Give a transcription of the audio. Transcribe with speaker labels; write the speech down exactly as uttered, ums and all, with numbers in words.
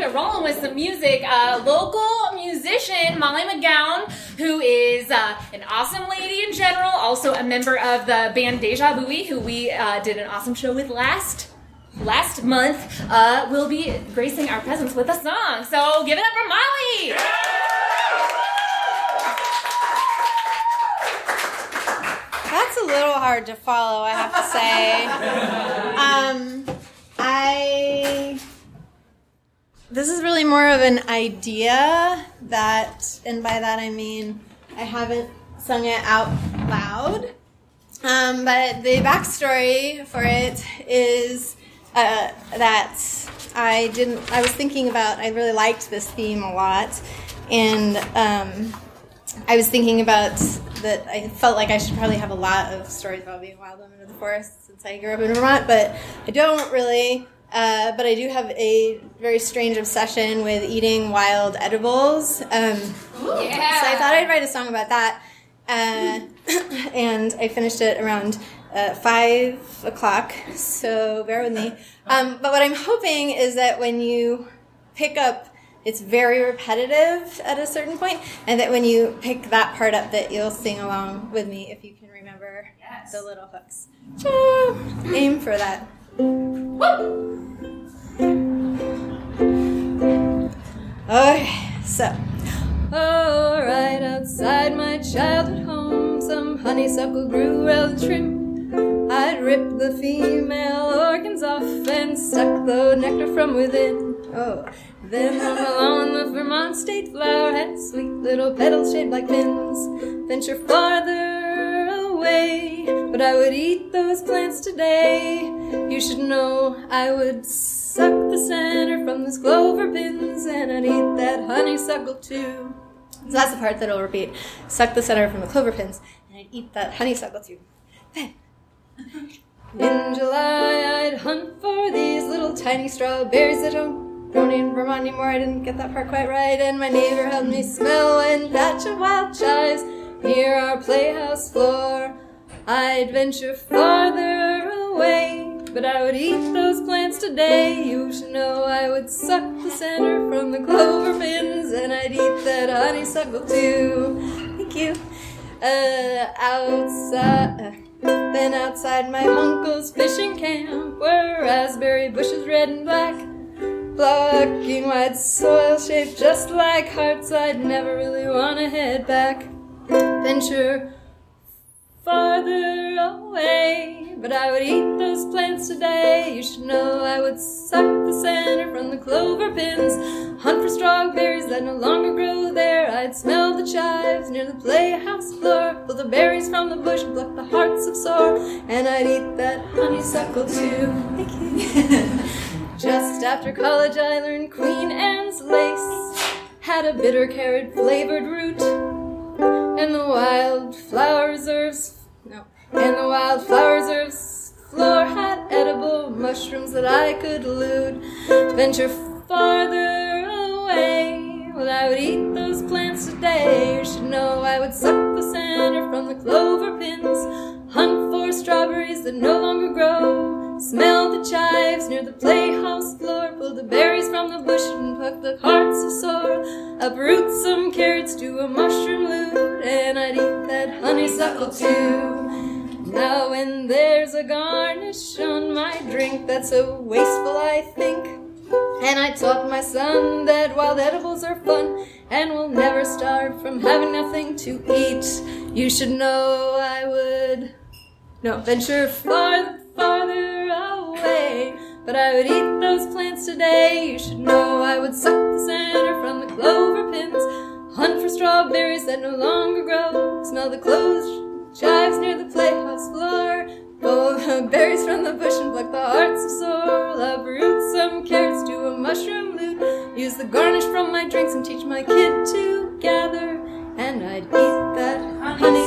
Speaker 1: it rolling with some music. Uh, local musician Molly McGowan, who is uh, an awesome lady in general, also a member of the band Deja Vu, who we uh, did an awesome show with last last month, uh, will be gracing our presence with a song. So give it up for Molly!
Speaker 2: Yeah!
Speaker 3: That's a little hard to follow, I have to say. Um, I... This is really more of an idea that, and by that I mean I haven't sung it out loud. Um, but the backstory for it is uh, that I didn't, I was thinking about, I really liked this theme a lot, and um, I was thinking about that I felt like I should probably have a lot of stories about being a wild woman of the forest since I grew up in Vermont, but I don't really. Uh, but I do have a very strange obsession with eating wild edibles. Um,
Speaker 1: Yeah.
Speaker 3: So I thought I'd write a song about that. Uh, and I finished it around uh, five o'clock, so bear with me. Um, but what I'm hoping is that when you pick up, it's very repetitive at a certain point, and that when you pick that part up, that you'll sing along with me if you can remember
Speaker 1: Yes.
Speaker 3: the little hooks. So aim for that.
Speaker 1: Woo!
Speaker 3: Okay, so. Oh, right outside my childhood home, some honeysuckle grew rather trim. I'd rip the female organs off and suck the nectar from within. Oh, then home along the Vermont state flower had sweet little petals shaped like pins. Venture farther away, but I would eat those plants today. You should know I would suck the center from those clover pins, and I'd eat that honeysuckle too. So that's the part that'll repeat. Suck the center from the clover pins, and I'd eat that honeysuckle too. Then, in July, I'd hunt for these little tiny strawberries that don't grow in Vermont anymore. I didn't get that part quite right, and my neighbor helped me smell one batch of wild chives near our playhouse floor. I'd venture farther away, but I would eat those plants today. You should know I would suck the center from the clover pins, and I'd eat that honeysuckle too. Thank you. Uh, outside, uh, then outside my uncle's fishing camp were raspberry bushes red and black, blocking white soil shaped just like hearts. I'd never really want to head back. Venture farther away, but I would eat those plants today. You should know I would suck the center from the clover pins, hunt for strawberries that no longer grow there. I'd smell the chives near the playhouse floor, pull the berries from the bush, pluck the hearts of sorrow, and I'd eat that honeysuckle too. Thank you. Just after college I learned Queen Anne's lace had a bitter carrot flavored root, and the wildflower reserves, no, and the wildflower reserves floor had edible mushrooms that I could loot. Venture farther away, well, I would eat those plants today. You should know I would suck the center from the clover pins, hunt for strawberries that no longer grow, smell the chives near the playhouse floor, pull the berries from the bush and pluck the hearts of sorrow, uproot some carrots to a mushroom loot, and I'd eat that honeysuckle too. Now when there's a garnish on my drink that's so wasteful I think, and I taught my son that wild edibles are fun and will never starve from having nothing to eat, you should know I would, no, venture far, farther away, but I would eat those plants today. You should know I would suck the center from the clover pins, hunt for strawberries that no longer grow, smell the closed chives near the playhouse floor, pull the berries from the bush and pluck the hearts of sorrel, uproot some carrots to a mushroom loot, use the garnish from my drinks and teach my kid to gather, and I'd eat that honey